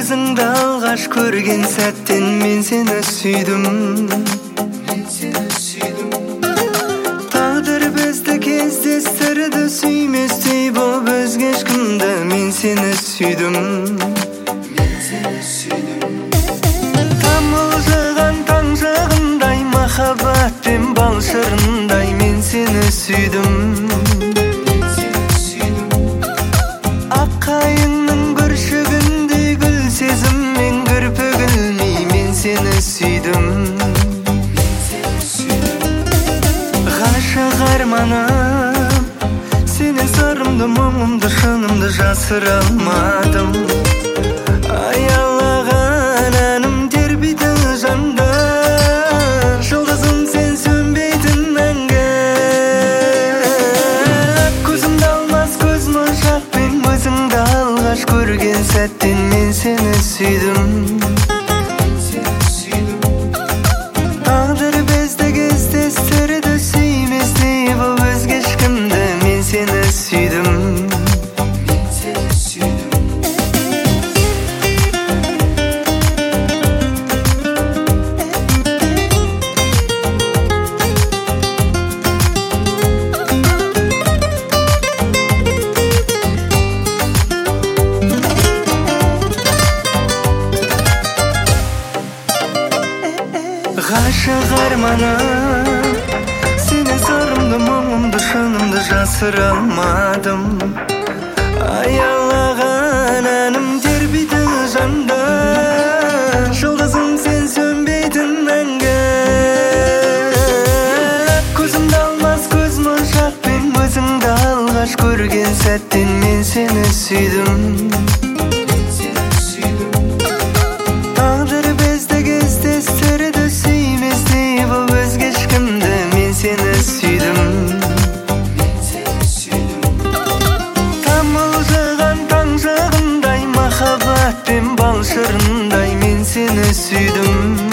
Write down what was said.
Көзіңді алғаш көрген сәттен мен сені сүйдім. Тағдыр бізді кездестірді, сүйместей боп өзге ешкімді. Мен сені сүйдім. Тамылжыған таң жағындай, махаббатпен бал шырындай мен сені сүйдім. Аққайыңның бүршігіндей гүл сезіммен кірпігілмей мен сені сүйдім. Ғашық арманым, сенен сырымды, мұңымды, шынымды жасыра алмадым. Аялаған әнім тербейді жанды, жұлдызым сен сөнбейтін мәңгі. Көзімді алмас көз моншақпен, өзіңді алғаш көрген сәттен мен сені сүйдім. Тағдыр бізді кездестірді, сүйместей боп өзге ешкімді. Мен сені сүйдім. Ғашық арманым, сенен сырымды, мұңымды, шынымды жасыра алмадым. Аялаған әнім тербейді жанды, жұлдызым сен сөнбейтін мәңгі. Көзімді алмас көз моншақпен, өзіңді алғаш көрген сәттен мен сені сүйдім. Тағдыр бізді кездестірді, сүйместей боп өзге ешкімді. Мен сені сүйдім. Тамылжыған таң жағындай, махаббатпен бал шырындай мен сені сүйдім.